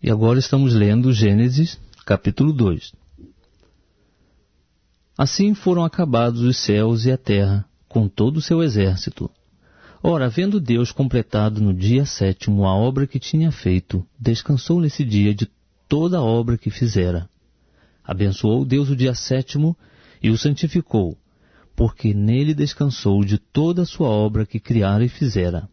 E agora estamos lendo Gênesis, capítulo 2. Assim foram acabados os céus e a terra, com todo o seu exército. Ora, havendo Deus completado no dia 7º a obra que tinha feito, descansou nesse dia de toda a obra que fizera. Abençoou Deus o dia 7º e o santificou, porque nele descansou de toda a sua obra que criara e fizera.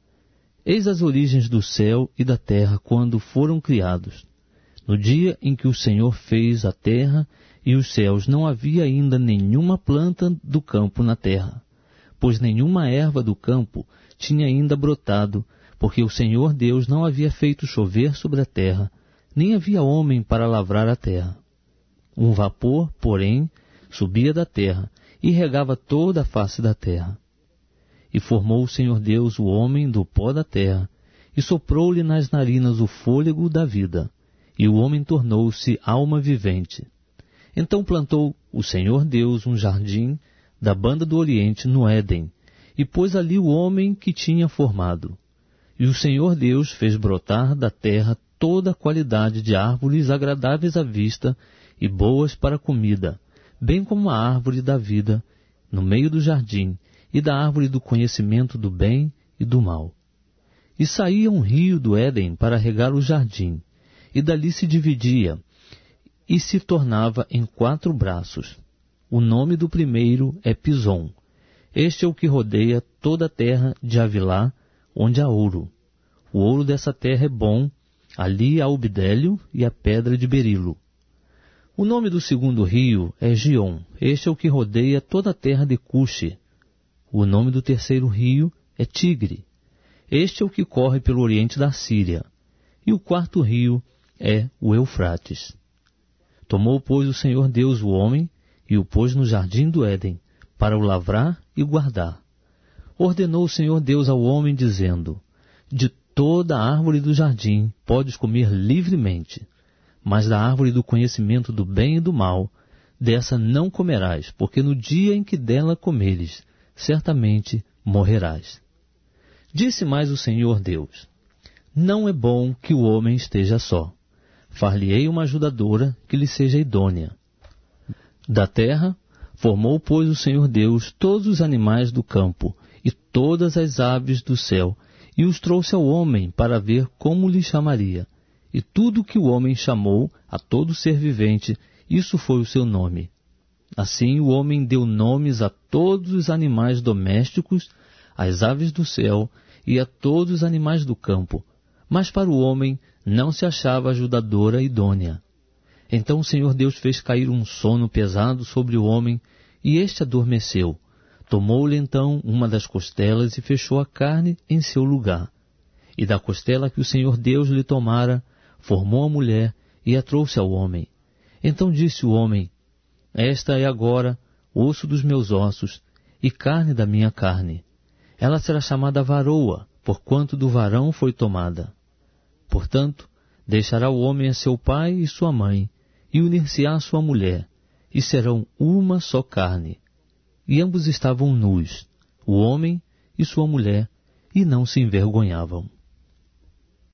Eis as origens do céu e da terra quando foram criados. No dia em que o Senhor fez a terra e os céus, não havia ainda nenhuma planta do campo na terra, pois nenhuma erva do campo tinha ainda brotado, porque o Senhor Deus não havia feito chover sobre a terra, nem havia homem para lavrar a terra. Um vapor, porém, subia da terra e regava toda a face da terra. E formou o Senhor Deus o homem do pó da terra, e soprou-lhe nas narinas o fôlego da vida, e o homem tornou-se alma vivente. Então plantou o Senhor Deus um jardim da banda do Oriente no Éden, e pôs ali o homem que tinha formado. E o Senhor Deus fez brotar da terra toda a qualidade de árvores agradáveis à vista e boas para a comida, bem como a árvore da vida no meio do jardim, e da árvore do conhecimento do bem e do mal. E saía um rio do Éden para regar o jardim, e dali se dividia, e se tornava em 4 braços. O nome do primeiro é Pison. Este é o que rodeia toda a terra de Havilá, onde há ouro. O ouro dessa terra é bom, ali há o bidélio e a pedra de berilo. O nome do segundo rio é Gion. Este é o que rodeia toda a terra de Cuxi. O nome do terceiro rio é Tigre. Este é o que corre pelo oriente da Síria. E o 4º rio é o Eufrates. Tomou, pois, o Senhor Deus o homem e o pôs no jardim do Éden, para o lavrar e guardar. Ordenou o Senhor Deus ao homem, dizendo: De toda a árvore do jardim podes comer livremente, mas da árvore do conhecimento do bem e do mal, dessa não comerás, porque no dia em que dela comeres, certamente morrerás. Disse mais o Senhor Deus: Não é bom que o homem esteja só. Far-lhe-ei uma ajudadora que lhe seja idônea. Da terra formou, pois, o Senhor Deus todos os animais do campo e todas as aves do céu, e os trouxe ao homem para ver como lhe chamaria. E tudo que o homem chamou a todo ser vivente, isso foi o seu nome. Assim o homem deu nomes a todos os animais domésticos, às aves do céu e a todos os animais do campo. Mas para o homem não se achava ajudadora idônea. Então o Senhor Deus fez cair um sono pesado sobre o homem, e este adormeceu. Tomou-lhe então uma das costelas e fechou a carne em seu lugar. E da costela que o Senhor Deus lhe tomara, formou a mulher e a trouxe ao homem. Então disse o homem: Esta é agora osso dos meus ossos e carne da minha carne. Ela será chamada varoa, porquanto do varão foi tomada. Portanto, deixará o homem a seu pai e sua mãe, e unir-se-á à sua mulher, e serão uma só carne. E ambos estavam nus, o homem e sua mulher, e não se envergonhavam.